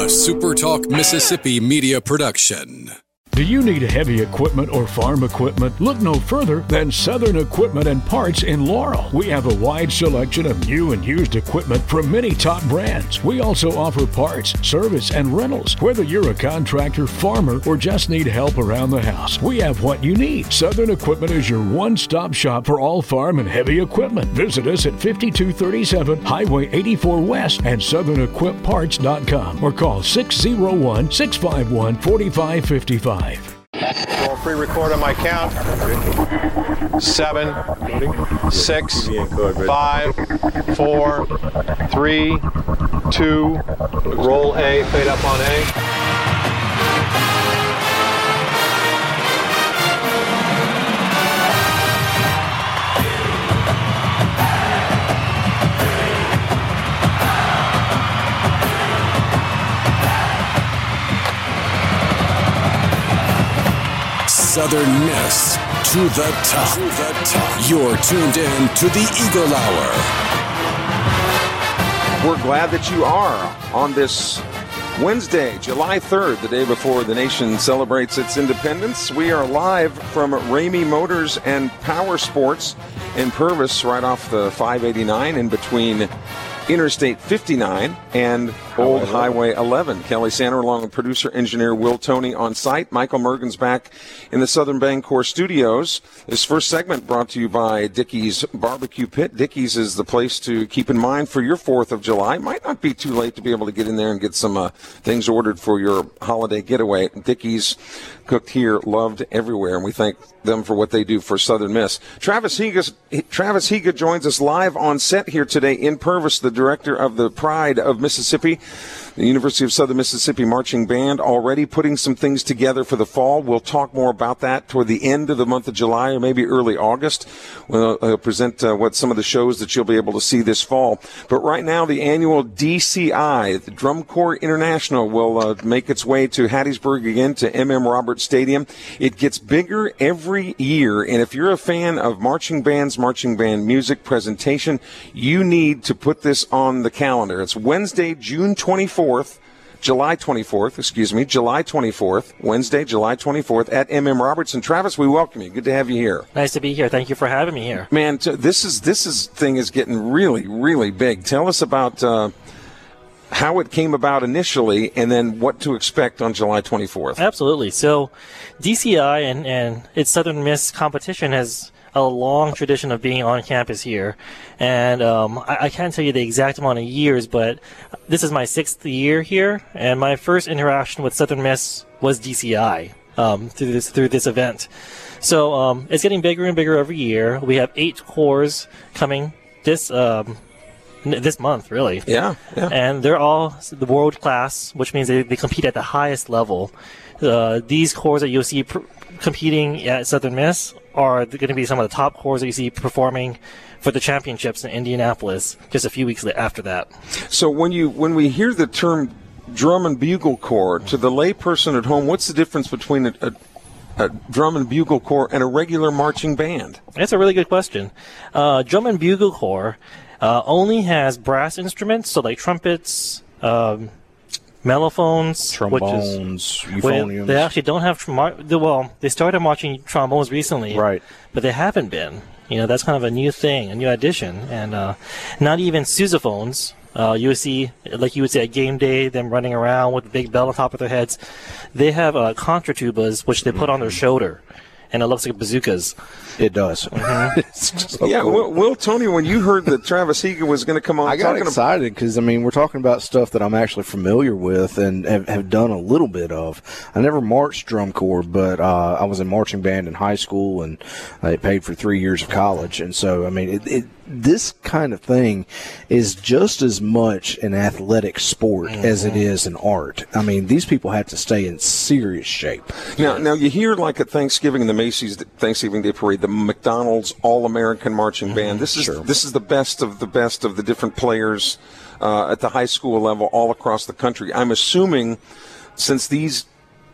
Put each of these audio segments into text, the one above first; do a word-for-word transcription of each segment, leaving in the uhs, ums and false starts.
A SuperTalk Mississippi media production. Do you need heavy equipment or farm equipment? Look no further than Southern Equipment and Parts in Laurel. We have a wide selection of new and used equipment from many top brands. We also offer parts, service, and rentals. Whether you're a contractor, farmer, or just need help around the house, we have what you need. Southern Equipment is your one-stop shop for all farm and heavy equipment. Visit us at fifty-two thirty-seven Highway eighty-four West and southern equip parts dot com or call six oh one, six five one, four five five five. Roll free record on my count. Seven, six, five, four, three, two. Roll A, fade up on A. Southern Miss to the top. To the top. You're tuned in to the Eagle Hour. We're glad that you are on this Wednesday, July third, the day before the nation celebrates its independence. We are live from Ramey Motors and Power Sports in Purvis, right off the five eighty-nine in between Interstate fifty-nine and Old Highway eleven. Kelly Sander along with producer engineer Will Toney on site. Michael Mergen's back in the Southern Bancorp studios. This first segment brought to you by Dickey's Barbecue Pit. Dickey's is the place to keep in mind for your fourth of July. It might not be too late to be able to get in there and get some uh, things ordered for your holiday getaway. Dickey's, cooked here, loved everywhere, and we thank them for what they do for Southern Miss. Travis Higa, Travis Higa joins us live on set here today in Purvis, the director of the Pride of Mississippi, the University of Southern Mississippi Marching Band, already putting some things together for the fall. We'll talk more about that toward the end of the month of July or maybe early August. We'll uh, present uh, what some of the shows that you'll be able to see this fall. But right now, the annual D C I, the Drum Corps International, will uh, make its way to Hattiesburg again, to M M Roberts Stadium. It gets bigger every year, and if you're a fan of marching bands, marching band music presentation, you need to put this on the calendar. It's Wednesday, June twenty-fourth, July twenty-fourth, excuse me, July twenty-fourth, Wednesday, July twenty-fourth at M M Roberts. And Travis, we welcome you. Good to have you here. Nice to be here. Thank you for having me here. Man, t- this is this is thing is getting really, really big. Tell us about uh, how it came about initially, and then what to expect on July twenty-fourth. Absolutely. So, D C I and, and its Southern Miss competition has a long tradition of being on campus here, and um, I, I can't tell you the exact amount of years, but this is my sixth year here, and my first interaction with Southern Miss was D C I um, through this through this event. So um, it's getting bigger and bigger every year. We have eight corps coming this um, n- this month, really. Yeah, yeah. And they're all the world class, which means they, they compete at the highest level. Uh, these corps that you'll see pr- competing at Southern Miss are going to be some of the top corps that you see performing for the championships in Indianapolis just a few weeks after that. So when you when we hear the term drum and bugle corps, to the layperson at home, what's the difference between a, a, a drum and bugle corps and a regular marching band? That's a really good question. Uh, drum and bugle corps uh, only has brass instruments, so like trumpets, um, mellophones, trombones, which is, euphoniums. They actually don't have mar- well. They started marching trombones recently, right? But they haven't been. You know, that's kind of a new thing, a new addition, and uh, not even sousaphones. Uh, you would see, like you would say at game day, them running around with a big bell on top of their heads. They have uh, contratubas, which they put mm-hmm. on their shoulder, and it looks like bazookas. It does. Mm-hmm. so yeah, cool. Will, Will, Tony, when you heard that Travis Higa was going to come on, I got excited because, I mean, we're talking about stuff that I'm actually familiar with and have, have done a little bit of. I never marched drum corps, but uh, I was in marching band in high school, and I paid for three years of college. And so, I mean, it, it, this kind of thing is just as much an athletic sport mm-hmm. as it is an art. I mean, these people have to stay in serious shape. Now, now you hear like at Thanksgiving and the Macy's Thanksgiving Day Parade, the McDonald's All-American Marching Band. Mm-hmm. This is sure. this is the best of the best of the different players uh, at the high school level all across the country. I'm assuming since these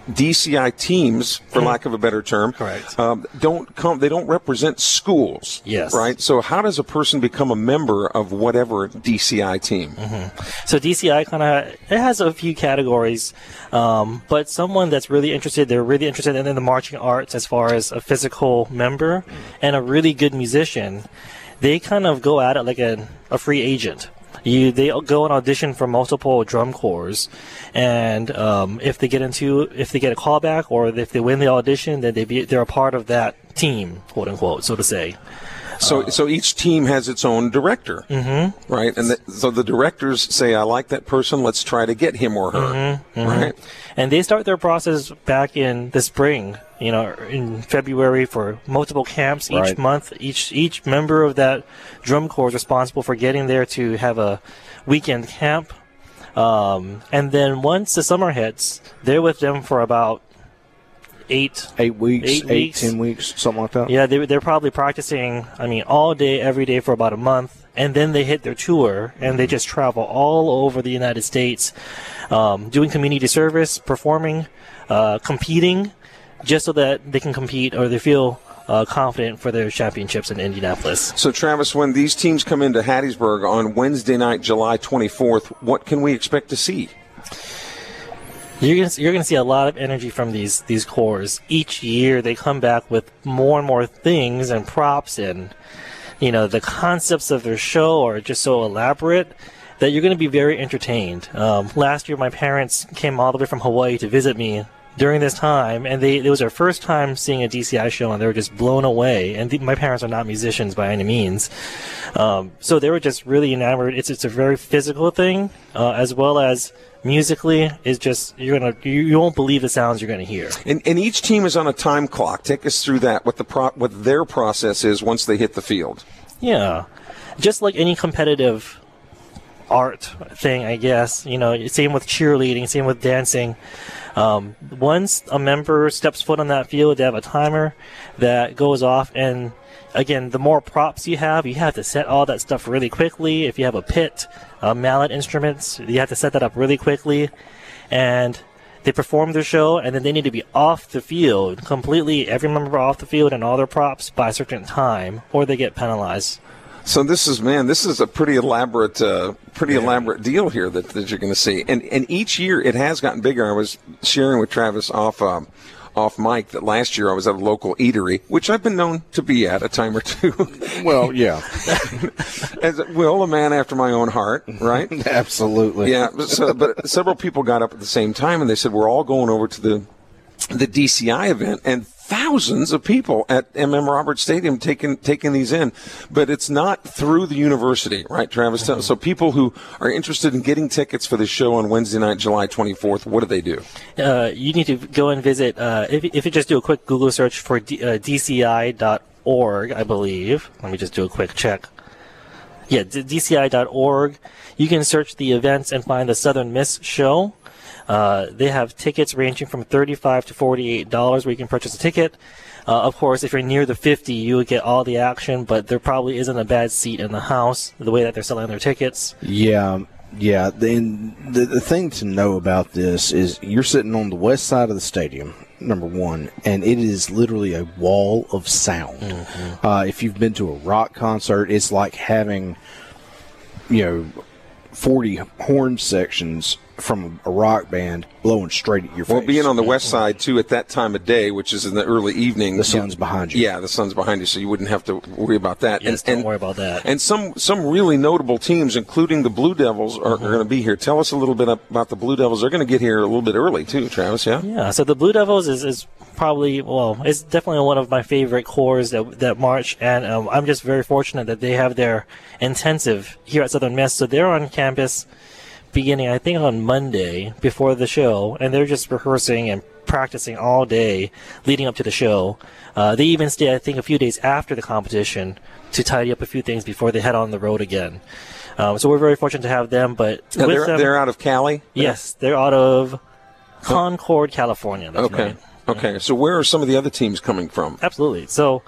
D C I teams, for mm-hmm. lack of a better term, correct, um, don't come. They don't represent schools. Yes. Right. So how does a person become a member of whatever D C I team? Mm-hmm. So D C I kind of it has a few categories, um, but someone that's really interested, they're really interested in, in the marching arts as far as a physical member and a really good musician. They kind of go at it like a, a free agent. You, they go and audition for multiple drum corps, and um, if they get into, if they get a callback or if they win the audition, then they be, they're a part of that team, quote unquote, so to say. So, uh, so each team has its own director, mm-hmm. right? And the, so the directors say, "I like that person. Let's try to get him or her." Mm-hmm, mm-hmm. Right? And they start their process back in the spring, you know, in February for multiple camps each right. month. Each each member of that drum corps is responsible for getting there to have a weekend camp. Um, and then once the summer hits, they're with them for about eight, eight weeks, eight, eight, weeks. ten weeks, something like that. Yeah, they, they're probably practicing, I mean, all day, every day for about a month. And then they hit their tour, and they just travel all over the United States, um, doing community service, performing, uh, competing, just so that they can compete or they feel uh, confident for their championships in Indianapolis. So, Travis, when these teams come into Hattiesburg on Wednesday night, July twenty-fourth, what can we expect to see? You're gonna you're gonna see a lot of energy from these these corps. Each year, they come back with more and more things and props, and you know the concepts of their show are just so elaborate that you're going to be very entertained. Um, last year, my parents came all the way from Hawaii to visit me during this time, and they it was their first time seeing a D C I show, and they were just blown away. And th- my parents are not musicians by any means, um, so they were just really enamored. It's it's a very physical thing, uh, as well as musically. Is just you're gonna you, you won't believe the sounds you're gonna hear. And, and each team is on a time clock. Take us through that. What the pro- what their process is once they hit the field. Yeah, just like any competitive art thing, I guess. You know, same with cheerleading, same with dancing. Um, once a member steps foot on that field, they have a timer that goes off, and again, the more props you have, you have to set all that stuff really quickly. If you have a pit, uh, mallet instruments, you have to set that up really quickly, and they perform their show, and then they need to be off the field completely, every member off the field and all their props by a certain time, or they get penalized. So this is, man, this is a pretty elaborate, uh, pretty yeah. elaborate deal here that, that you're going to see. And and each year it has gotten bigger. I was sharing with Travis off um, off mic that last year I was at a local eatery, which I've been known to be at a time or two. Well, yeah. As Will, a man after my own heart, right? Absolutely. Yeah. So, but several people got up at the same time and they said, we're all going over to the the D C I event, and thousands of people at M M Roberts Stadium taking taking these in, but it's not through the university, right, Travis? Mm-hmm. So people who are interested in getting tickets for the show on Wednesday night, July twenty-fourth, what do they do? Uh, you need to go and visit, uh, if, if you just do a quick Google search for D, uh, D C I dot org, I believe. Let me just do a quick check. Yeah, D C I dot org. You can search the events and find the Southern Miss show. Uh, they have tickets ranging from thirty-five to forty-eight dollars where you can purchase a ticket. Uh, of course, if you're near the fifty, you would get all the action, but there probably isn't a bad seat in the house the way that they're selling their tickets. Yeah, yeah. The, the, the thing to know about this is you're sitting on the west side of the stadium, number one, and it is literally a wall of sound. Mm-hmm. Uh, if you've been to a rock concert, it's like having, you know, forty horn sections from a rock band blowing straight at your face. Well, being on the west side, too, at that time of day, which is in the early evening. The sun's behind you. Yeah, the sun's behind you, so you wouldn't have to worry about that. Yes, and, don't and, worry about that. And some, some really notable teams, including the Blue Devils, are, mm-hmm. are going to be here. Tell us a little bit about the Blue Devils. They're going to get here a little bit early, too, Travis, yeah? Yeah, so the Blue Devils is, is probably, well, it's definitely one of my favorite corps that, that march, and um, I'm just very fortunate that they have their intensive here at Southern Miss. So they're on campus beginning, I think, on Monday before the show, and they're just rehearsing and practicing all day leading up to the show. Uh, they even stay, I think, a few days after the competition to tidy up a few things before they head on the road again. Um, so we're very fortunate to have them. But now with they're, them, they're out of Cali? Yes, they're out of Concord, California. That's okay. Right. Okay. So where are some of the other teams coming from? Absolutely. So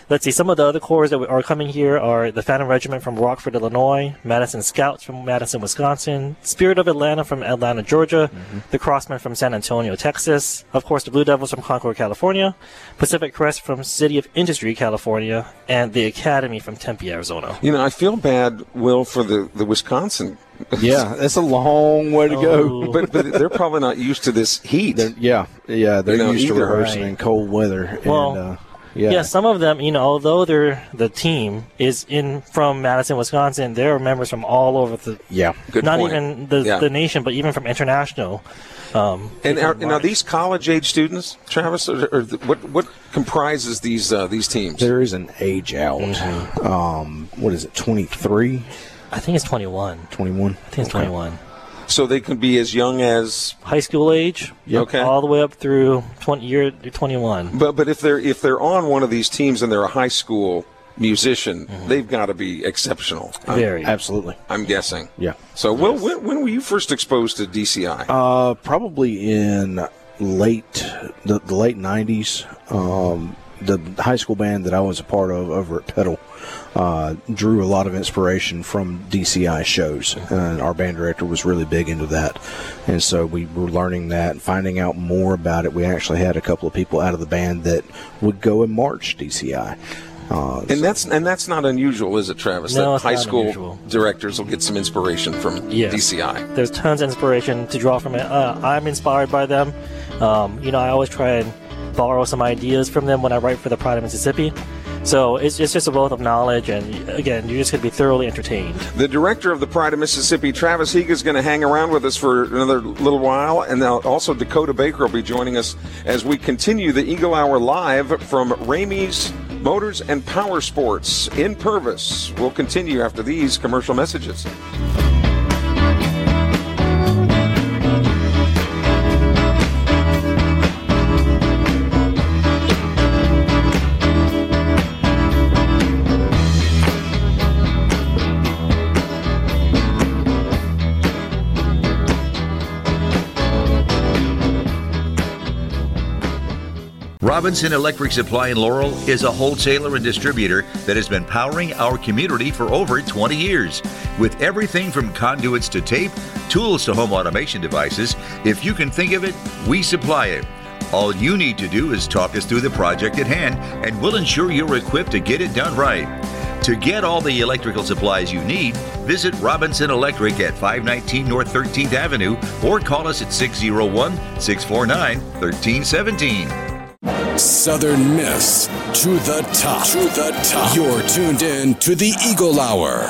let's see, some of the other corps that are coming here are the Phantom Regiment from Rockford, Illinois, Madison Scouts from Madison, Wisconsin, Spirit of Atlanta from Atlanta, Georgia, mm-hmm. the Crossmen from San Antonio, Texas, of course the Blue Devils from Concord, California, Pacific Crest from City of Industry, California, and the Academy from Tempe, Arizona. You know, I feel bad, Will, for the, the Wisconsin. Yeah, that's a long way to Oh. go. But but they're probably not used to this heat. They're, yeah, yeah, they're You know, used to either, rehearsing right. in cold weather. Well, and, uh, yeah. Yeah, some of them, you know, although they're the team is in from Madison, Wisconsin, there are members from all over the yeah. Good not point. even the, Yeah. the nation, but even from international. Um, And are, different and are march. these college-age students, Travis, or, or the, what what comprises these uh, these teams? There is an age out. Mm-hmm. Um, what is it, twenty-three, I think it's twenty-one. twenty-one? I think it's twenty-one. So they can be as young as High school age, Okay. all the way up through twenty year twenty-one. But but if they're if they're on one of these teams and they're a high school musician, Mm-hmm. they've got to be exceptional. I'm, Very. Absolutely. I'm guessing. Yeah. So Will, when, when were you first exposed to D C I? Uh, probably in late the, the late nineties. Um, the high school band that I was a part of over at Petal uh, drew a lot of inspiration from D C I shows, and our band director was really big into that. And so we were learning that and finding out more about it. We actually had a couple of people out of the band that would go and march D C I. Uh, and that's and that's not unusual, is it, Travis? No, that it's high not school unusual. directors will get some inspiration from Yes. D C I. There's tons of inspiration to draw from it. Uh, I'm inspired by them. Um, you know, I always try and borrow some ideas from them when I write for the Pride of Mississippi. So it's, it's just a wealth of knowledge, and again, you're just going to be thoroughly entertained. The director of the Pride of Mississippi, Travis Higa, is going to hang around with us for another little while, and now also Dakota Baker will be joining us as we continue the Eagle Hour live from Ramey's Motors and Power Sports in Purvis. We'll continue after these commercial messages. Robinson Electric Supply in Laurel is a wholesaler and distributor that has been powering our community for over twenty years. With everything from conduits to tape, tools to home automation devices, if you can think of it, we supply it. All you need to do is talk us through the project at hand, and we'll ensure you're equipped to get it done right. To get all the electrical supplies you need, visit Robinson Electric at five nineteen North thirteenth Avenue or call us at six oh one, six four nine, one three one seven. Southern Miss to the top. To the top. You're tuned in to the Eagle Hour.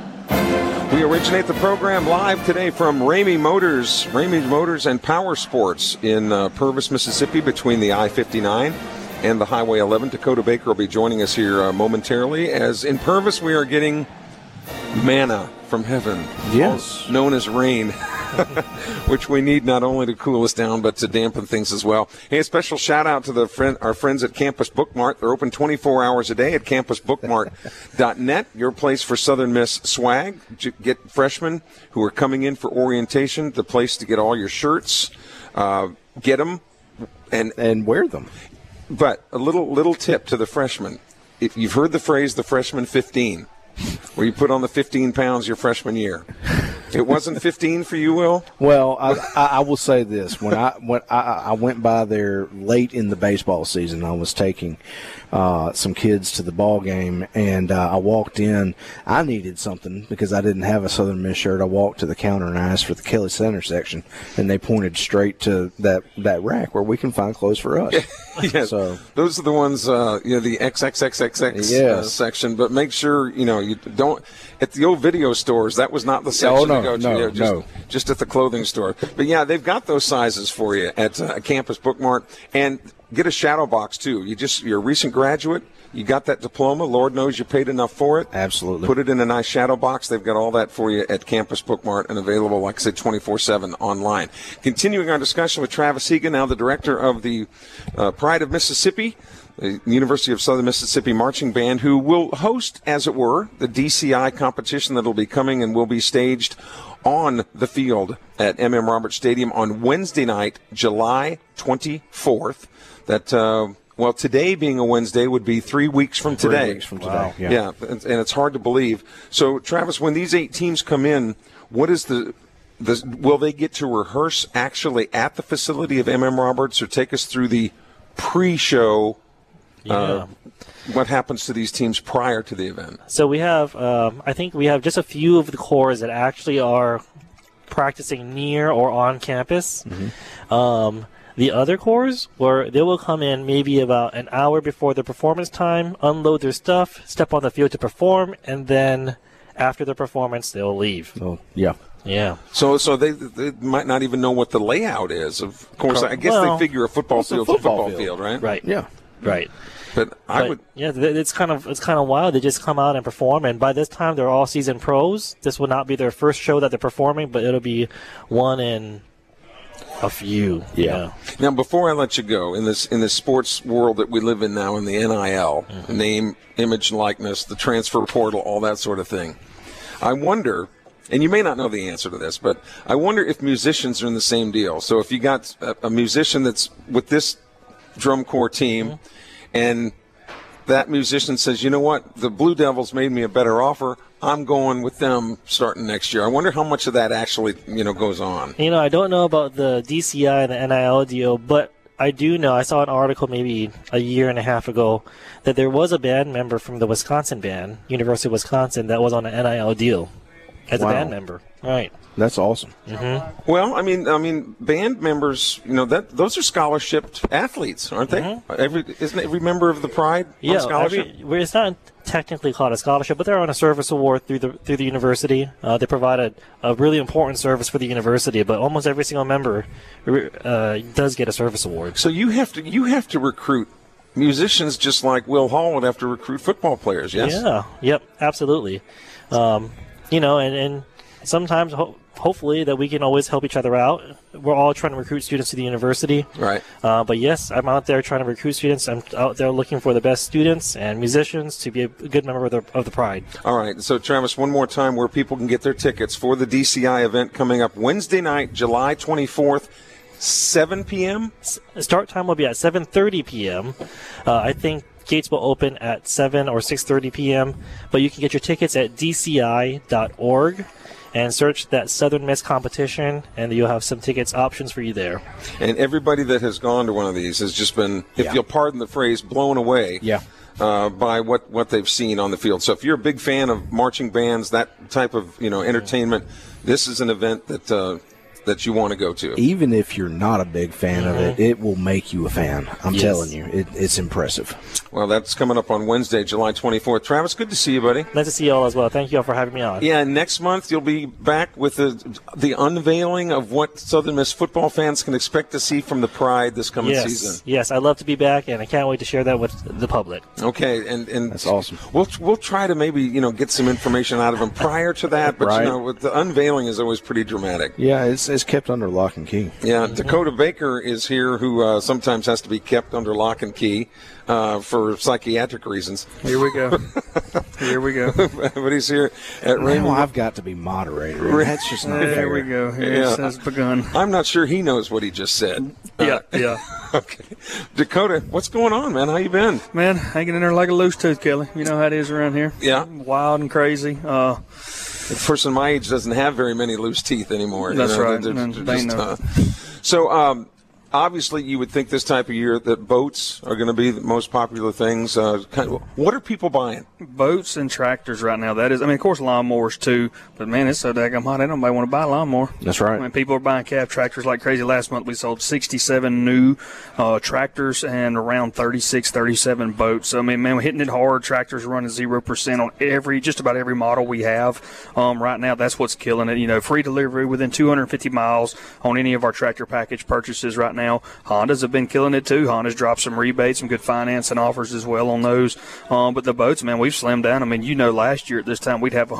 We originate the program live today from Ramey Motors, Ramey Motors and Power Sports in uh, Purvis, Mississippi, between the I fifty-nine and the Highway eleven. Dakota Baker will be joining us here uh, momentarily, as in Purvis we are getting manna from heaven, Yes. known as rain, which we need not only to cool us down but to dampen things as well. Hey, a special shout out to the friend, our friends at Campus Bookmart. They're open twenty-four hours a day at campus bookmart dot net, your place for Southern Miss swag. Get freshmen who are coming in for orientation, the place to get all your shirts. Uh, get them and and wear them. But a little little tip to the freshmen. If you've heard the phrase the freshman fifteen, where you put on the fifteen pounds your freshman year. It wasn't fifteen for you, Will? Well, I, I, I will say this: when I when I, I went by there late in the baseball season, I was taking uh, some kids to the ball game, and uh, I walked in. I needed something because I didn't have a Southern Miss shirt. I walked to the counter and I asked for the Kelly Center section, and they pointed straight to that, that rack where we can find clothes for us. Yes. So those are the ones, uh, you know, the triple X uh, Yes. section. But make sure, you know, you don't at the old video stores. That was not the section Oh, no, to go to. no, Yeah, just, no. just at the clothing store. But yeah, they've got those sizes for you at uh, Campus Bookmart. And get a shadow box too. You just you're a recent graduate. You got that diploma. Lord knows you paid enough for it. Absolutely. Put it in a nice shadow box. They've got all that for you at Campus Bookmart and available, like I said, twenty-four seven online. Continuing our discussion with Travis Higa, now the director of the uh, Pride of Mississippi, the University of Southern Mississippi Marching Band, who will host, as it were, the D C I competition that will be coming and will be staged on the field at M M Roberts Stadium on Wednesday night, July twenty-fourth. That uh, well, today being a Wednesday would be three weeks from today. Three weeks from today, Wow. yeah. Yeah, and, and it's hard to believe. So, Travis, when these eight teams come in, what is the, the will they get to rehearse actually at the facility of M M Roberts, or take us through the pre-show? Yeah. Uh, what happens to these teams prior to the event? So we have, um, I think we have just a few of the cores that actually are practicing near or on campus. Mm-hmm. Um, the other cores, where they will come in maybe about an hour before the performance time, unload their stuff, step on the field to perform, and then after the performance, they'll leave. Oh, yeah. Yeah. So, so they, they might not even know what the layout is. Of course, I guess Well, they figure a football it's a field's a football football field. field, right? Right. Yeah. Right. But I But, would. yeah, th- it's kind of it's kind of wild. They just come out and perform, and by this time they're all seasoned pros. This will not be their first show that they're performing, but it'll be one in a few. you Yeah. know. Now, before I let you go, in this in this sports world that we live in now, in the N I L, Mm-hmm. name, image, likeness, the transfer portal, all that sort of thing, I wonder, and you may not know the answer to this, but I wonder if musicians are in the same deal. So if you got a, a musician that's with this drum corps team, Mm-hmm. and that musician says, you know what, the Blue Devils made me a better offer, I'm going with them starting next year. I wonder how much of that actually, you know, goes on. You know, I don't know about the D C I and the N I L deal, but I do know, I saw an article maybe a year and a half ago that there was a band member from the Wisconsin band, University of Wisconsin, that was on an N I L deal as Wow. a band member. Right. That's awesome. Well, I mean, I mean, band members, you know, that those are scholarshiped athletes, aren't they? Every isn't every member of the Pride on Yeah, scholarship? every, well, it's not technically called a scholarship, but they're on a service award through the through the university. Uh, they provide a, a really important service for the university, but almost every single member uh, does get a service award. So you have to you have to recruit musicians just like Will Hall would have to recruit football players. Yes. Yeah. Yep. Absolutely. Um, you know, and and sometimes. Ho- Hopefully that we can always help each other out. We're all trying to recruit students to the university. Right. Uh, but yes, I'm out there trying to recruit students. I'm out there looking for the best students and musicians to be a good member of the, of the Pride. All right. So, Travis, one more time where people can get their tickets for the D C I event coming up Wednesday night, July twenty-fourth, seven p.m. Start time will be at seven thirty p.m. Uh, I think gates will open at seven or six thirty p.m. But you can get your tickets at d c i dot org. And search that Southern Miss competition, and you'll have some tickets options for you there. And everybody that has gone to one of these has just been, if Yeah. you'll pardon the phrase, blown away. Yeah. Uh, by what, what they've seen on the field. So if you're a big fan of marching bands, that type of you know entertainment, this is an event that uh, that you want to go to. Even if you're not a big fan of it, it will make you a fan. I'm Yes. telling you, it, it's impressive. Well, that's coming up on Wednesday, July twenty-fourth. Travis, good to see you, buddy. Nice to see you all as well. Thank you all for having me on. Yeah, next month you'll be back with the the unveiling of what Southern Miss football fans can expect to see from the Pride this coming yes, season. yes, I'd love to be back, and I can't wait to share that with the public. Okay, and, and That's awesome. We'll we'll try to maybe you know get some information out of them prior to that, but Right. you know with the unveiling is always pretty dramatic. Yeah, it's, it's kept under lock and key. Yeah, Dakota Baker is here, who uh, sometimes has to be kept under lock and key uh, for psychiatric reasons. Here we go. Here we go. But he's here at Now Raymond. I've got to be moderator. That's just not There fair. we go. Here Yeah. it has begun. I'm not sure he knows what he just said. Yeah, yeah. Okay, Dakota, what's going on, man? How you been? Man, hanging in there like a loose tooth, Kelly. You know how it is around here. Yeah. Wild and crazy. Uh, A person my age doesn't have very many loose teeth anymore. you That's know, right. they're- And they're they just, know. uh, so, um, obviously, you would think this type of year that boats are going to be the most popular things. Uh, kind of, what are people buying? boats and tractors right now. That is, I mean, of course, lawnmowers too. But man, it's so daggum hot. Ain't nobody want to buy a lawnmower. That's right. I mean, people are buying cab tractors like crazy. Last month we sold sixty-seven new uh, tractors and around thirty-six, thirty-seven boats. So, I mean, man, we're hitting it hard. Tractors are running zero percent on every, just about every model we have um, right now. That's what's killing it. You know, free delivery within two hundred fifty miles on any of our tractor package purchases right now. Hondas have been killing it too. Honda's dropped some rebates, some good financing offers as well on those. Um, but the boats, man, we've slimmed down. I mean, you know, last year at this time we'd have one hundred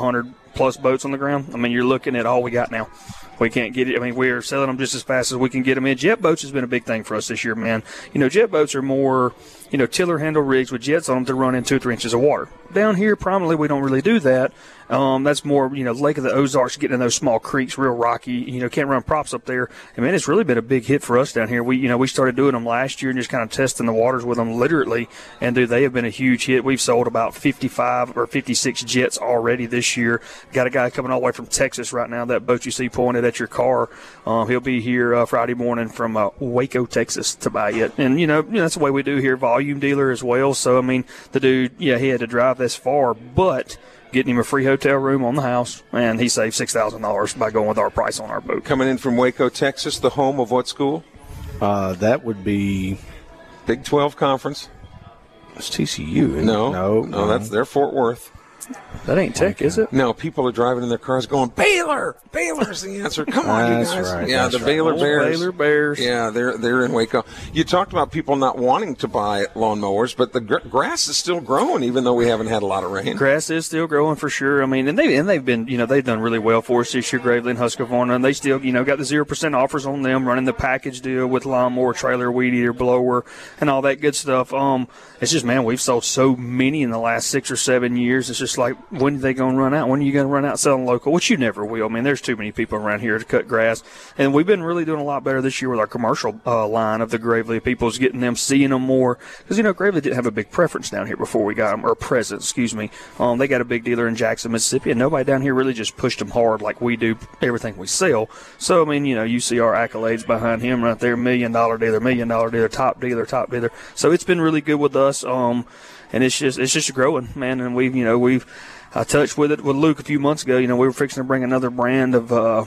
plus boats on the ground, I mean, you're looking at all we got now. We can't get it. I mean, we're selling them just as fast as we can get them in. Jet boats has been a big thing for us this year, man. You know, jet boats are more, you know, tiller handle rigs with jets on them to run in two or three inches of water. Down here, prominently, we don't really do that. Um, that's more, you know, Lake of the Ozarks, getting in those small creeks, real rocky. You know, can't run props up there. And, man, it's really been a big hit for us down here. We, you know, we started doing them last year and just kind of testing the waters with them literally. And, dude, they have been a huge hit. We've sold about fifty-five or fifty-six jets already this year. Got a guy coming all the way from Texas right now. That boat you see pointed at your car, um, he'll be here uh, Friday morning from uh, Waco, Texas to buy it. And, you know, you know, that's the way we do here. Volume dealer as well. So, I mean, the dude, yeah, he had to drive this far, but getting him a free hotel room on the house, and he saved six thousand dollars by going with our price on our boat. Coming in from Waco, Texas, the home of what school? Uh, that would be Big twelve Conference. It's T C U. Isn't No, it? no, no, that's their Fort Worth. That ain't Tech, is it? No, people are driving in their cars going, Baylor! Baylor's the answer. Come on, That's you guys. right, yeah, that's the right. Baylor Old Bears. Baylor Bears. Yeah, they're they're in Waco. You talked about people not wanting to buy lawnmowers, but the gr- grass is still growing, even though we haven't had a lot of rain. Grass is still growing for sure. I mean, and they and they've been, you know, they've done really well for us this year, Gravely and Husqvarna, and they still, you know, got the zero percent offers on them, running the package deal with lawnmower, trailer, weed eater, blower, and all that good stuff. Um, it's just, man, we've sold so many in the last six or seven years. It's just like, when are they going to run out? When are you going to run out selling local? Which you never will. I mean, there's too many people around here to cut grass. And we've been really doing a lot better this year with our commercial uh, line of the Gravely. People's getting them, seeing them more. Because, you know, Gravely didn't have a big preference down here before we got them, or presence, excuse me. Um, they got a big dealer in Jackson, Mississippi, and nobody down here really just pushed them hard like we do everything we sell. So, I mean, you know, you see our accolades behind him right there, million dollar dealer, million dollar dealer, top dealer, top dealer. So it's been really good with us. Um, and it's just, it's just growing, man. And we've, you know, we've, I touched with it with Luke a few months ago. You know, we were fixing to bring another brand of uh,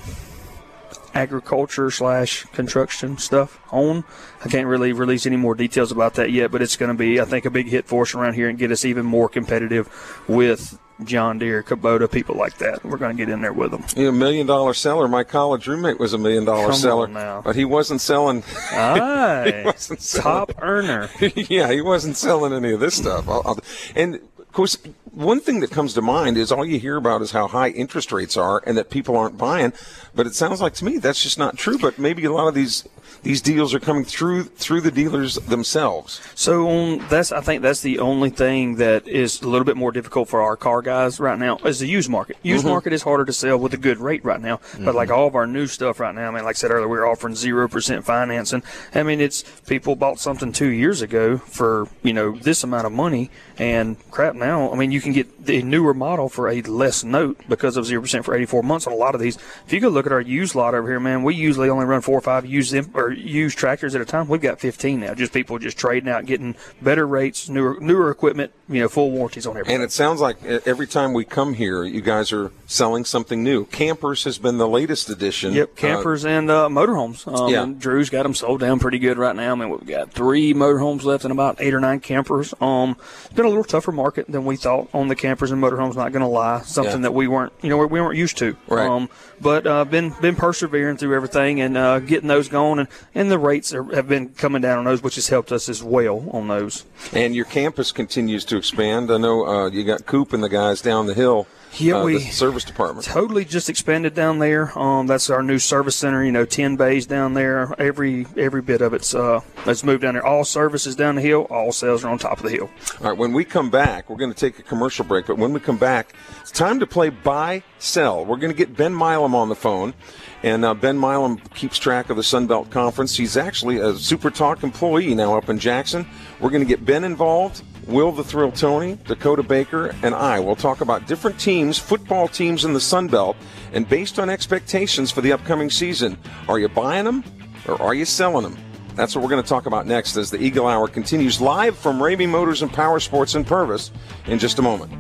agriculture slash construction stuff on. I can't really release any more details about that yet, but it's going to be, I think, a big hit for us around here and get us even more competitive with John Deere, Kubota, people like that. We're going to get in there with them. You know, million dollar seller. My college roommate was a million dollar Come seller, on now. but he wasn't selling. Aye, he wasn't selling. top earner. Yeah, he wasn't selling any of this stuff. I'll, I'll, and of course, one thing that comes to mind is all you hear about is how high interest rates are and that people aren't buying. But it sounds like to me that's just not true. But maybe a lot of these these deals are coming through through the dealers themselves. So um, that's I think that's the only thing that is a little bit more difficult for our car guys right now is the used market. Used Mm-hmm. market is harder to sell with a good rate right now. Mm-hmm. But like all of our new stuff right now, I mean, like I said earlier, we're offering zero percent financing. I mean, it's people bought something two years ago for, you know, this amount of money, and crap now, I mean, you can get the newer model for a less note because of zero percent for eighty-four months on a lot of these. If you go look at our used lot over here, man, we usually only run four or five used imp- or used tractors at a time. We've got fifteen now. Just people just trading out, getting better rates, newer newer equipment, you know, full warranties on everything. And it sounds like every time we come here, you guys are selling something new. Campers has been the latest addition. Yep, campers uh, and uh, motorhomes. Um, yeah. and Drew's got them sold down pretty good right now. I mean, we've got three motorhomes left and about eight or nine campers. Um, it's been a little tougher market than we thought on the campers and motorhomes. Not going to lie, something Yeah. that we weren't, you know, we weren't used to. Right. Um, but uh, been been persevering through everything and uh, getting those going, and, and the rates are, have been coming down on those, which has helped us as well on those. And your campus continues to expand. I know uh, you got Coop and the guys down the hill. Yeah, uh, we the service department. Totally just expanded down there. Um, that's our new service center. You know, ten bays down there. Every every bit of it's uh, it's moved down there. All services down the hill. All sales are on top of the hill. All right, when we come back, we're going to take a commercial break. But when we come back, it's time to play buy, sell. We're going to get Ben Milam on the phone. And uh, Ben Milam keeps track of the Sun Belt Conference. He's actually a Super Talk employee now up in Jackson. We're going to get Ben involved, Will the Thrill Tony, Dakota Baker, and I. We'll talk about different teams, football teams in the Sun Belt, and based on expectations for the upcoming season, are you buying them or are you selling them? That's what we're going to talk about next as the Eagle Hour continues live from Ramey Motors and Power Sports in Purvis in just a moment.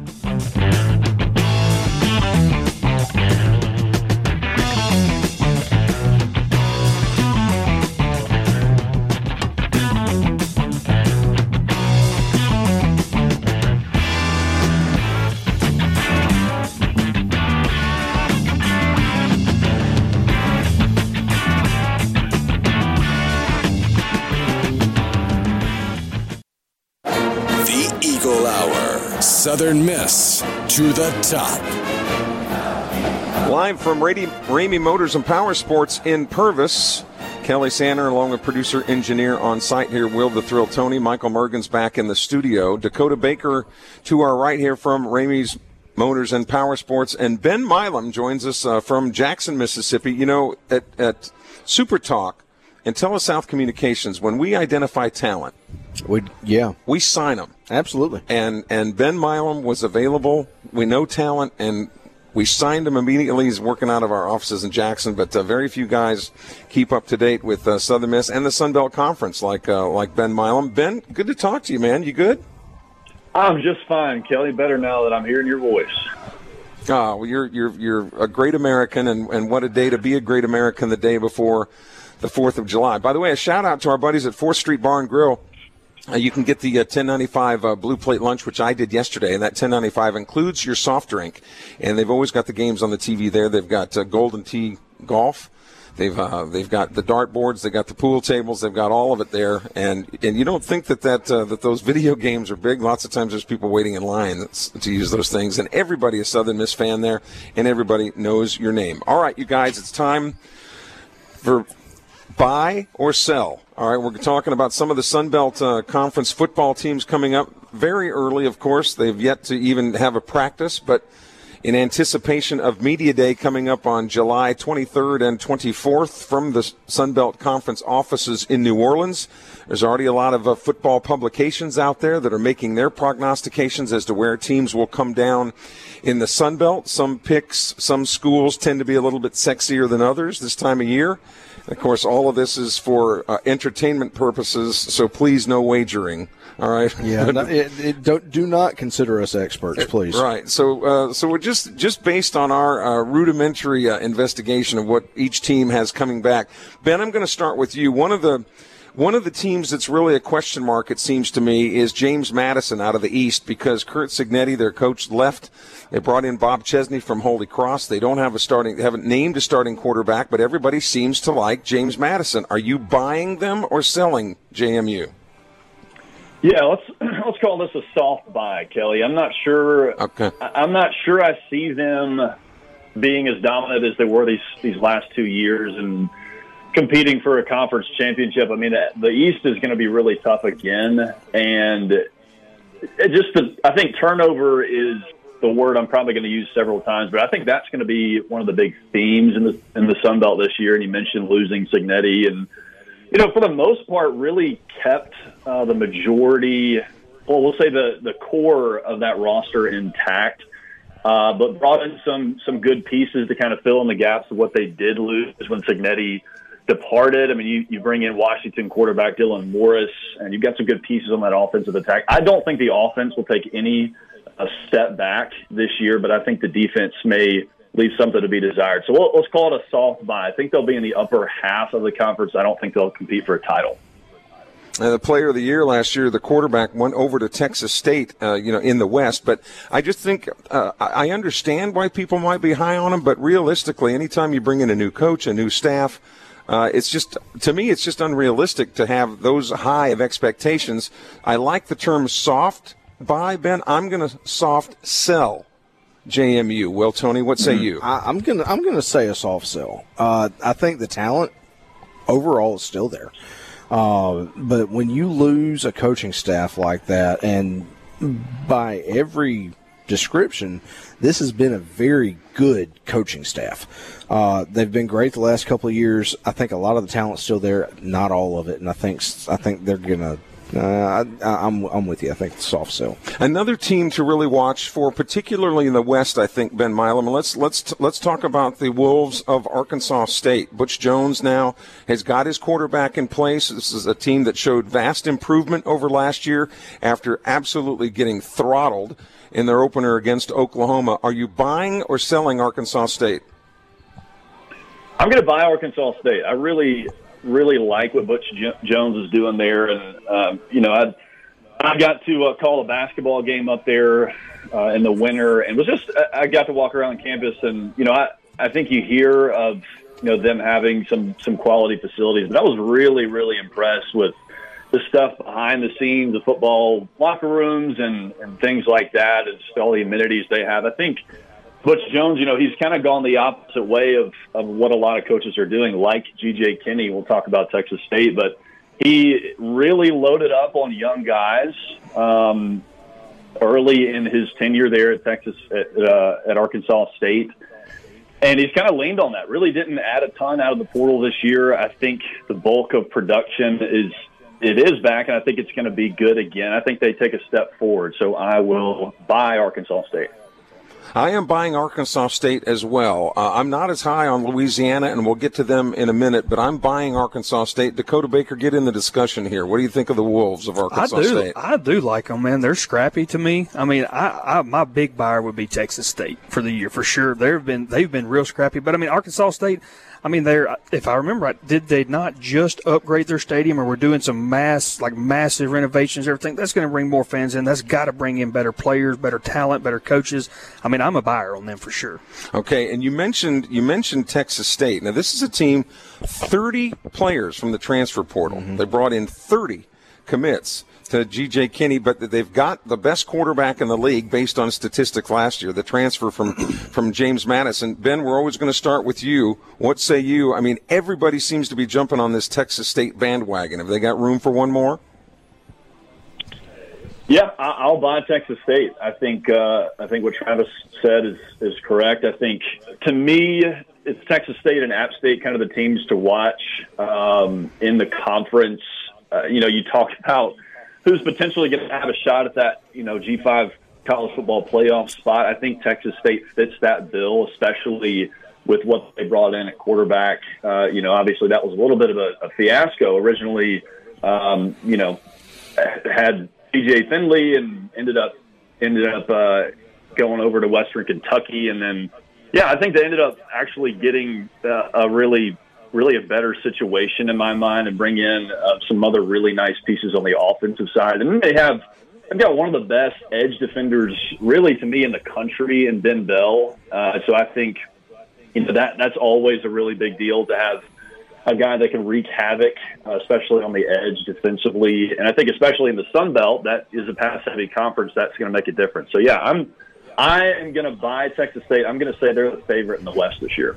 Southern Miss to the top. Live from Ramey Motors and Power Sports in Purvis, Kelly Sander along with producer engineer on site here, Will the Thrill Tony. Michael Mergen's back in the studio. Dakota Baker to our right here from Ramey's Motors and Power Sports. And Ben Milam joins us uh, from Jackson, Mississippi. You know, at, at Super Talk and TeleSouth Communications, when we identify talent, we yeah, we sign them. Absolutely. And, and Ben Milam was available. We know talent, and we signed him immediately. He's working out of our offices in Jackson, but uh, very few guys keep up to date with uh, Southern Miss and the Sun Belt Conference like uh, like Ben Milam. Ben, good to talk to you, man. You good? I'm just fine, Kelly. Better now that I'm hearing your voice. Oh, well, you're you're you're a great American, and, and what a day to be a great American the day before the fourth of July. By the way, a shout out to our buddies at fourth Street Bar and Grill. Uh, you can get the uh, ten ninety-five uh, Blue Plate lunch, which I did yesterday, and that ten ninety-five includes your soft drink. And they've always got the games on the T V there. They've got uh, Golden Tee Golf. They've uh, they've got the dart boards. They've got the pool tables. They've got all of it there. And and you don't think that that uh, that those video games are big. Lots of times there's people waiting in line to use those things. And everybody is Southern Miss fan there, and everybody knows your name. All right, you guys, it's time for buy or sell. All right, we're talking about some of the Sun Belt uh, Conference football teams coming up very early, of course. They've yet to even have a practice, but in anticipation of Media Day coming up on July twenty-third and twenty-fourth from the Sun Belt Conference offices in New Orleans. There's already a lot of uh, football publications out there that are making their prognostications as to where teams will come down in the Sun Belt. Some picks, some schools tend to be a little bit sexier than others this time of year. And of course, all of this is for uh, entertainment purposes, so please no wagering. All right. Yeah. no, it, it, don't, do not consider us experts, please. Right. So, uh, so we're just just based on our uh, rudimentary uh, investigation of what each team has coming back. Ben, I'm going to start with you. One of the one of the teams that's really a question mark, it seems to me, is James Madison out of the East, because Curt Cignetti, their coach, left. They brought in Bob Chesney from Holy Cross. They don't have a starting, they haven't named a starting quarterback, but everybody seems to like James Madison. Are you buying them or selling J M U? Yeah, let's let's call this a soft buy, Kelly. I'm not sure. Okay. I'm not sure I see them being as dominant as they were these these last two years and competing for a conference championship. I mean, the East is going to be really tough again, and it just the, I think turnover is the word I'm probably going to use several times, but I think that's going to be one of the big themes in the in the Sun Belt this year. And you mentioned losing Cignetti, and you know, for the most part, really kept uh, the majority, well, we'll say the, the core of that roster intact, uh, but brought in some some good pieces to kind of fill in the gaps of what they did lose when Cignetti departed. I mean, you, you bring in Washington quarterback Dylan Morris, and you've got some good pieces on that offensive attack. I don't think the offense will take any a step back this year, but I think the defense may leave something to be desired. So we'll, let's call it a soft buy. I think they'll be in the upper half of the conference. I don't think they'll compete for a title. Uh, the player of the year last year, the quarterback, went over to Texas State, uh, you know, in the West. But I just think uh, I understand why people might be high on him. But realistically, anytime you bring in a new coach, a new staff, uh, it's just, to me, it's just unrealistic to have those high of expectations. I like the term soft buy, Ben. I'm going to soft sell J M U. Well, Tony, what say you? I, I'm gonna I'm gonna say a soft sell. Uh, I think the talent overall is still there, uh, but when you lose a coaching staff like that, and by every description, this has been a very good coaching staff. Uh, they've been great the last couple of years. I think a lot of the talent's still there, not all of it, and I think I think they're gonna. Uh, I, I'm I'm with you. I think it's soft sell. Another team to really watch for, particularly in the West, I think, Ben Milam. Let's let's let's talk about the Wolves of Arkansas State. Butch Jones now has got his quarterback in place. This is a team that showed vast improvement over last year after absolutely getting throttled in their opener against Oklahoma. Are you buying or selling Arkansas State? I'm going to buy Arkansas State. I really. really like what Butch Jones is doing there. And, um, you know, I I got to uh, call a basketball game up there uh, in the winter, and was just I got to walk around campus, and, you know, I, I think you hear of, you know, them having some, some quality facilities. But I was really, really impressed with the stuff behind the scenes, the football locker rooms and, and things like that, and just all the amenities they have. I think Butch Jones, you know, he's kind of gone the opposite way of, of what a lot of coaches are doing, like G J Kinney. We'll talk about Texas State, but he really loaded up on young guys um, early in his tenure there at Texas at, uh, at Arkansas State. And he's kind of leaned on that. Really didn't add a ton out of the portal this year. I think the bulk of production is it is back, and I think it's going to be good again. I think they take a step forward. So I will buy Arkansas State. I am buying Arkansas State as well. Uh, I'm not as high on Louisiana, and we'll get to them in a minute, but I'm buying Arkansas State. Dakota Baker, get in the discussion here. What do you think of the Wolves of Arkansas I do, State? I do like them, man. They're scrappy to me. I mean, I, I my big buyer would be Texas State for the year, for sure. They've been they've been real scrappy. But, I mean, Arkansas State, I mean, they're, if I remember right, did they not just upgrade their stadium, or we're doing some mass, like massive renovations, everything? That's going to bring more fans in. That's got to bring in better players, better talent, better coaches. I mean, I'm a buyer on them for sure. Okay, and you mentioned you mentioned Texas State. Now, this is a team, thirty players from the transfer portal. Mm-hmm. They brought in thirty commits to G J Kinney, but they've got the best quarterback in the league based on statistics last year, the transfer from, from James Madison. Ben, we're always going to start with you. What say you? I mean, everybody seems to be jumping on this Texas State bandwagon. Have they got room for one more? Yeah, I'll buy Texas State. I think uh, I think what Travis said is, is correct. I think, to me, it's Texas State and App State kind of the teams to watch um, in the conference. Uh, you know, you talked about who's potentially going to have a shot at that, you know, G five college football playoff spot. I think Texas State fits that bill, especially with what they brought in at quarterback. Uh, you know, obviously that was a little bit of a, a fiasco. Originally, um, you know, had T J Finley and ended up ended up uh, going over to Western Kentucky, and then yeah, I think they ended up actually getting uh, a really. really a better situation in my mind, and bring in uh, some other really nice pieces on the offensive side. And then they have, they've got one of the best edge defenders really to me in the country in Ben Bell. Uh, so I think, you know, that that's always a really big deal to have a guy that can wreak havoc, uh, especially on the edge defensively. And I think especially in the Sun Belt, that is a pass heavy conference. That's going to make a difference. So yeah, I'm, I am going to buy Texas State. I'm going to say they're the favorite in the West this year.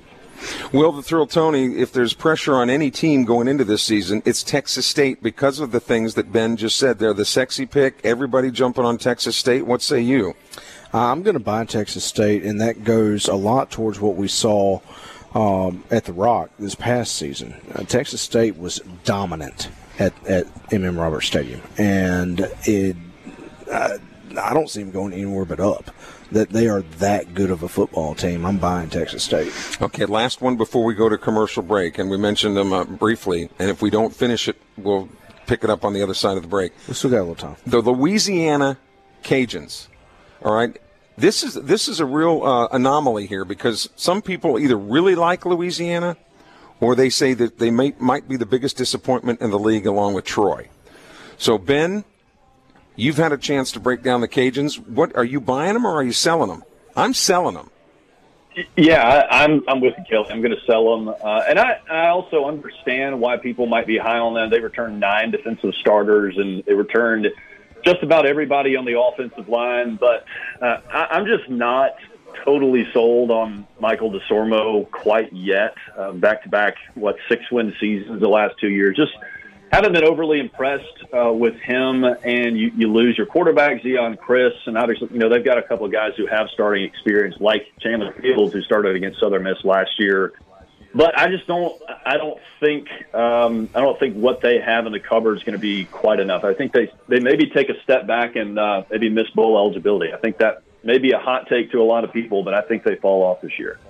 Will the Thrill Tony, if there's pressure on any team going into this season, it's Texas State because of the things that Ben just said. They're the sexy pick. Everybody jumping on Texas State. What say you? Uh, I'm going to buy Texas State, and that goes a lot towards what we saw um, at the Rock this past season. Uh, Texas State was dominant at, at M M Roberts Stadium, and it uh, I don't see them going anywhere but up. That they are that good of a football team. I'm buying Texas State. Okay, last one before we go to commercial break, and we mentioned them uh, briefly, and if we don't finish it, we'll pick it up on the other side of the break. We still got a little time. The Louisiana Cajuns, all right? This is this is a real uh, anomaly here, because some people either really like Louisiana or they say that they may, might be the biggest disappointment in the league along with Troy. So, Ben, you've had a chance to break down the Cajuns. What are you buying them or are you selling them? I'm selling them. Yeah, I, I'm I'm with you, Kelly. I'm going to sell them, uh, and I, I also understand why people might be high on them. They returned nine defensive starters, and they returned just about everybody on the offensive line. But uh, I, I'm just not totally sold on Michael DeSormo quite yet. Uh, back-to-back, what, six-win seasons the last two years. Just haven't been overly impressed uh, with him, and you, you lose your quarterback, Zion Chris, and obviously, you know, they've got a couple of guys who have starting experience, like Chandler Fields, who started against Southern Miss last year. But I just don't, I don't think, um, I don't think what they have in the cupboard is going to be quite enough. I think they, they maybe take a step back and uh, maybe miss bowl eligibility. I think that may be a hot take to a lot of people, but I think they fall off this year.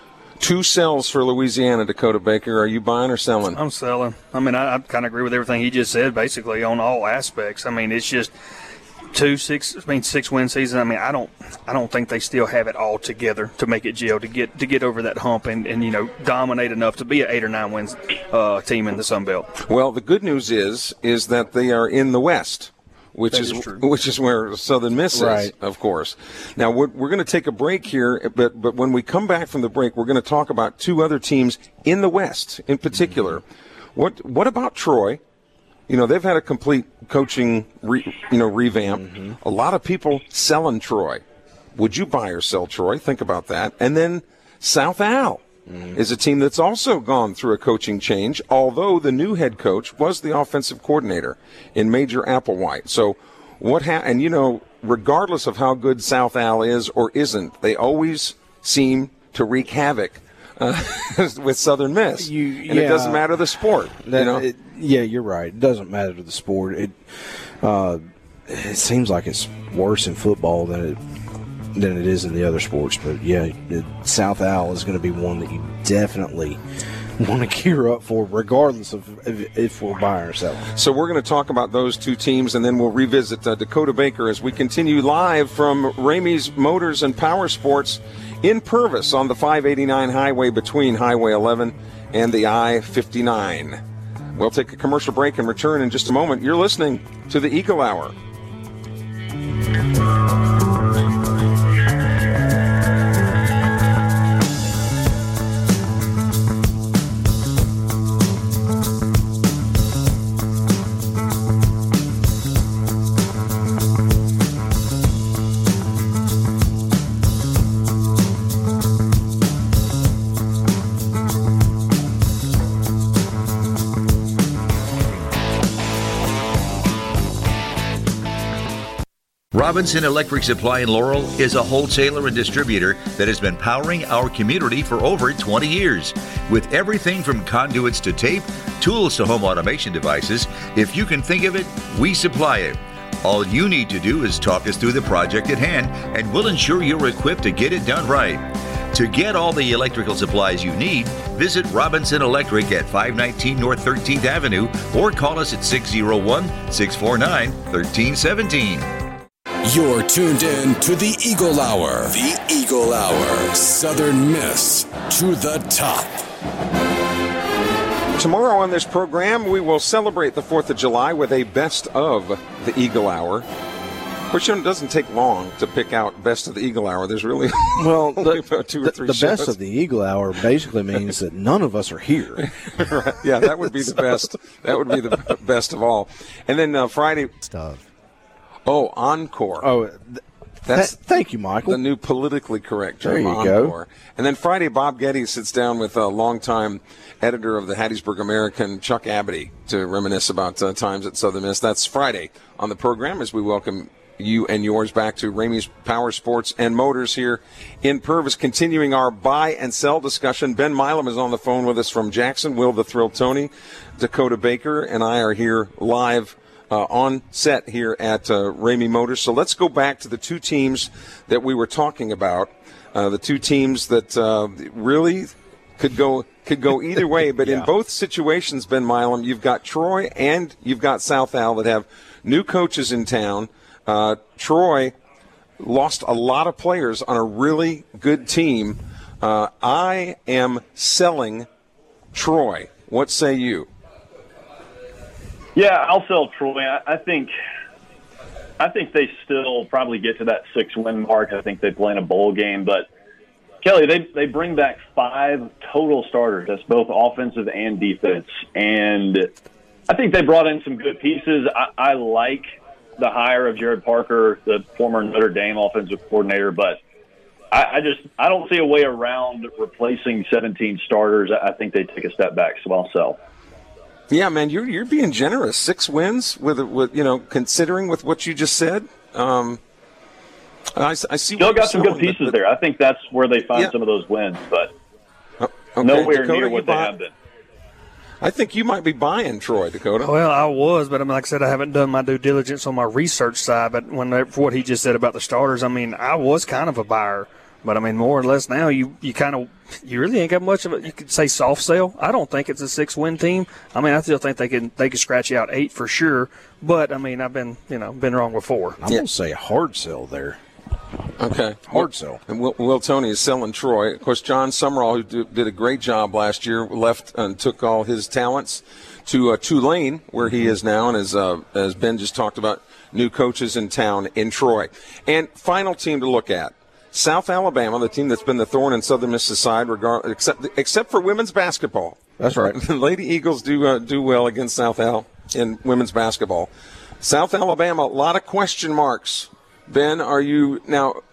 Two sells for Louisiana, Dakota Baker. Are you buying or selling? I'm selling. I mean, I, I kind of agree with everything he just said, basically, on all aspects. I mean, it's just two, six, I mean, six-win season. I mean, I don't I don't think they still have it all together to make it, Gio, to get to get over that hump and, and you know, dominate enough to be an eight or nine wins uh, team in the Sun Belt. Well, the good news is is that they are in the West. Which is, is which is where Southern Miss is, right. Of course. Now, we're, we're going to take a break here, but but when we come back from the break, we're going to talk about two other teams in the West in particular. Mm-hmm. What what about Troy? You know, they've had a complete coaching, re, you know, revamp. Mm-hmm. A lot of people selling Troy. would you buy or sell Troy? Think about that. And then South Al mm. is a team that's also gone through a coaching change, although the new head coach was the offensive coordinator in Major Applewhite. So what ha- and you know, regardless of how good South Al is or isn't, they always seem to wreak havoc uh, with Southern Miss. You, and yeah, it doesn't matter the sport. That, you know? it, yeah, you're right. It doesn't matter the sport. It uh, it seems like it's worse in football than it than it is in the other sports. But yeah, it, South Al is going to be one that you definitely want to gear up for, regardless of if, if we're buying or selling. So we're going to talk about those two teams, and then we'll revisit uh, Dakota Baker as we continue live from Ramey's Motors and Power Sports in Purvis on the five eighty-nine highway between Highway eleven and the I fifty-nine. We'll take a commercial break and return in just a moment. You're listening to the Eagle Hour. Robinson Electric Supply in Laurel is a wholesaler and distributor that has been powering our community for over twenty years. With everything from conduits to tape, tools to home automation devices, if you can think of it, we supply it. All you need to do is talk us through the project at hand, and we'll ensure you're equipped to get it done right. To get all the electrical supplies you need, visit Robinson Electric at five nineteen North thirteenth Avenue or call us at six oh one, six four nine, one three one seven. You're tuned in to the Eagle Hour. The Eagle Hour. Southern Miss to the top. Tomorrow on this program, we will celebrate the fourth of July with a best of the Eagle Hour. Which doesn't take long to pick out best of the Eagle Hour. There's really well, only the, about two or the, three the shows. best of the Eagle Hour basically means that none of us are here. Right. Yeah, that would be the best. That would be the best of all. And then uh, Friday stuff. Oh, Encore. Oh, th- that's th- thank you, Michael. The new politically correct term. There you Encore. go. And then Friday, Bob Getty sits down with a longtime editor of the Hattiesburg American, Chuck Abity, to reminisce about uh, times at Southern Miss. That's Friday on the program as we welcome you and yours back to Ramey's Power Sports and Motors here in Purvis, continuing our buy and sell discussion. Ben Milam is on the phone with us from Jackson. Will the Thrill Tony, Dakota Baker, and I are here live uh, on set here at uh, Ramey Motors. So let's go back to the two teams that we were talking about, uh, the two teams that uh, really could go could go either way. But yeah. In both situations, Ben Milam, you've got Troy and you've got South Al that have new coaches in town. Uh, Troy lost a lot of players on a really good team. Uh, I am selling Troy. What say you? Yeah, I'll sell Troy. I, I think I think they still probably get to that six-win mark. I think they play in a bowl game. But, Kelly, they, they bring back five total starters. That's both offensive and defense. And I think they brought in some good pieces. I, I like the hire of Jared Parker, the former Notre Dame offensive coordinator, but I, I just I don't see a way around replacing seventeen starters. I think they take a step back, so I'll sell. Yeah, man, you're you're being generous. Six wins with with you know considering with what you just said. Um, I, I see. Still got some good pieces but, but, there. I think that's where they find yeah. some of those wins, but uh, okay. nowhere Dakota, near what they buy- have been. I think you might be buying Troy, Dakota. Well, I was, but I mean, like I said, I haven't done my due diligence on my research side. But when for what he just said about the starters, I mean, I was kind of a buyer. But I mean, more or less now, you, you kind of you really ain't got much of it. You could say soft sell. I don't think it's a six win team. I mean, I still think they can they can scratch you out eight for sure. But I mean, I've been you know been wrong before. I'm yeah. gonna say a hard sell there. Okay. Hard sell. And Will, Will Tony is selling Troy. Of course, John Summerall, who do, did a great job last year, left and took all his talents to uh, Tulane, where he is now, and as, uh, as Ben just talked about, new coaches in town in Troy. And final team to look at, South Alabama, the team that's been the thorn in Southern Miss's side, regard, except except for women's basketball. That's right. The Lady Eagles do uh, do well against South Al in women's basketball. South Alabama, a lot of question marks. Ben, are you now?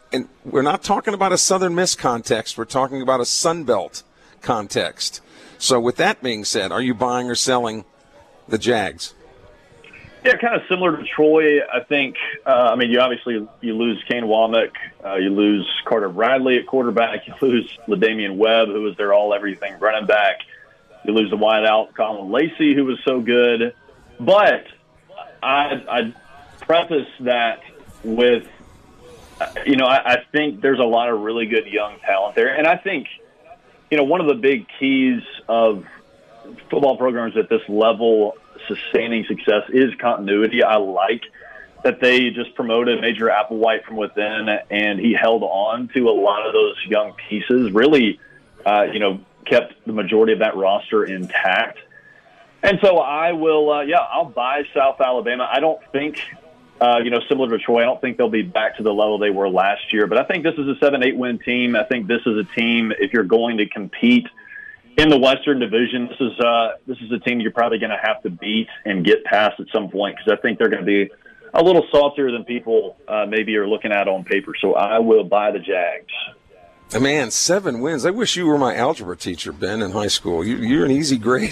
and we're not talking about a Southern Miss context. We're talking about a Sun Belt context. So with that being said, are you buying or selling the Jags? Yeah, kind of similar to Troy. I think, uh, I mean, you obviously you lose Kane Womack, uh, you lose Carter Bradley at quarterback, you lose LaDamian Webb, who was their all-everything running back. You lose the wideout Colin Lacey, who was so good. But I, I'd preface that with, you know, I, I think there's a lot of really good young talent there. And I think, you know, one of the big keys of football programs at this level sustaining success is continuity. I like that they just promoted Major Applewhite from within, and he held on to a lot of those young pieces, really, uh, you know, kept the majority of that roster intact. And so I will, uh, yeah, I'll buy South Alabama. I don't think, uh, you know, similar to Troy, I don't think they'll be back to the level they were last year. But I think this is a seven eight win team. I think this is a team, if you're going to compete in the Western Division, this is uh, this is a team you're probably going to have to beat and get past at some point, because I think they're going to be a little saltier than people uh, maybe are looking at on paper. So I will buy the Jags. Man, seven wins. I wish you were my algebra teacher, Ben, in high school. You, you're an easy grade.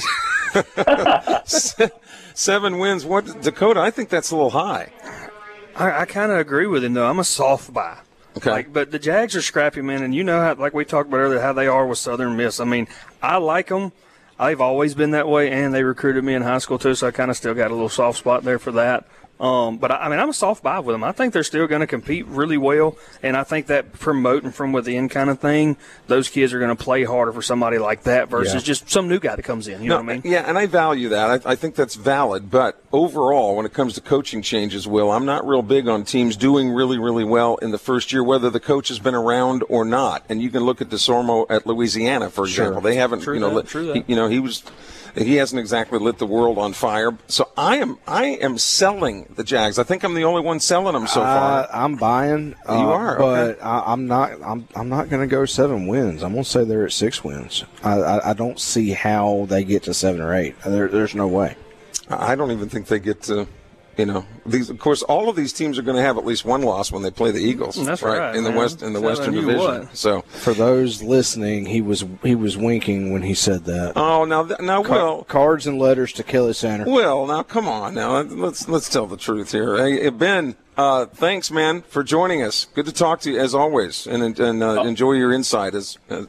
Seven wins. What, Dakota? I think that's a little high. I, I kind of agree with him, though. I'm a soft buy. Okay. Like, but the Jags are scrappy, man, and you know how, like we talked about earlier, how they are with Southern Miss. I mean, I like them. I've always been that way, and they recruited me in high school too, so I kind of still got a little soft spot there for that. Um, but, I, I mean, I'm a soft buy with them. I think they're still going to compete really well, and I think that promoting from within kind of thing, those kids are going to play harder for somebody like that versus Yeah. just some new guy that comes in. You No, know what I mean? Yeah, and I value that. I, I think that's valid. But overall, when it comes to coaching changes, Will, I'm not real big on teams doing really, really well in the first year, whether the coach has been around or not. And you can look at DeSormo at Louisiana, for example. Sure. They haven't, True you know, that, lit, true that. he, you know, he was. He hasn't exactly lit the world on fire. So I am I am selling the Jags. I think I'm the only one selling them so far. Uh, I'm buying. You uh, are, but okay. I, I'm not. I'm. I'm not going to go seven wins. I'm going to say they're at six wins. I, I. I don't see how they get to seven or eight. There, there's no way. I don't even think they get to. You know, these. Of course, all of these teams are going to have at least one loss when they play the Eagles. That's right, in the man. West in the Telling Western you Division. what. So For those listening, he was he was winking when he said that. oh, now th- now Ca- Will. cards and letters to Kelly Center. Will, now come on, now let's let's tell the truth here. Hey, Ben, uh, thanks, man, for joining us. Good to talk to you as always, and and uh, enjoy your insight. As uh,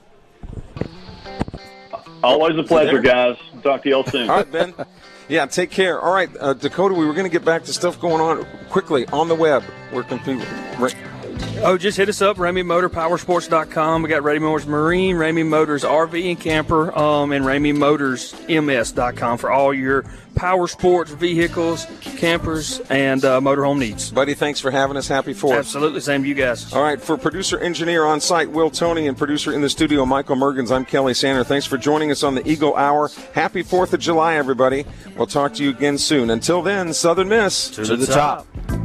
Always a pleasure, there? guys. Talk to y'all soon. all right, Ben. Yeah, take care. All right, uh, Dakota, we were going to get back to stuff going on quickly on the web. Where can people? Right. Oh, just hit us up, Ramey Motor Powersports dot com. We got Ramey Motors Marine, Ramey Motors R V and Camper, um, and Ramey Motors M S dot com for all your power sports vehicles, campers, and uh, motorhome needs. Buddy, thanks for having us. Happy Fourth. Absolutely, same to you guys. All right, for producer engineer on site, Will Toney, and producer in the studio, Michael Mergens, I'm Kelly Sander. Thanks for joining us on the Eagle Hour. Happy fourth of July, everybody. We'll talk to you again soon. Until then, Southern Miss. To, the, top.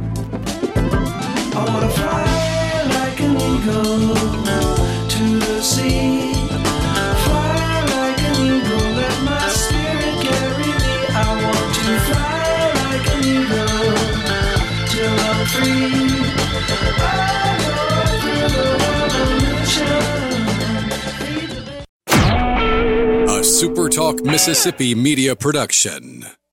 I wanna fly like an eagle to the sea. Fly like an eagle, let my spirit carry me. I want to fly like an eagle till I'm free. I go through the revolution. A SuperTalk Mississippi media production.